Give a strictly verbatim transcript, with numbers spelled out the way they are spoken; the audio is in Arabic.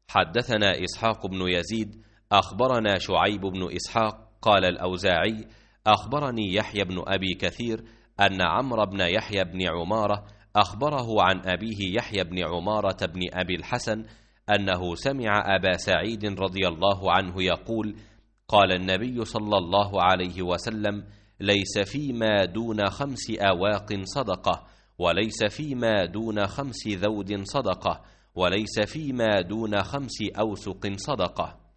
حدثنا إسحاق بن يزيد أخبرنا شعيب بن إسحاق قال الأوزاعي أخبرني يحيى بن أبي كثير أن عمرو بن يحيى بن عمارة أخبره عن أبيه يحيى بن عمارة بن أبي الحسن أنه سمع أبا سعيد رضي الله عنه يقول قال النبي صلى الله عليه وسلم ليس فيما دون خمس أواق صدقة، وليس فيما دون خمس ذود صدقة، وليس فيما دون خمس أوسق صدقة.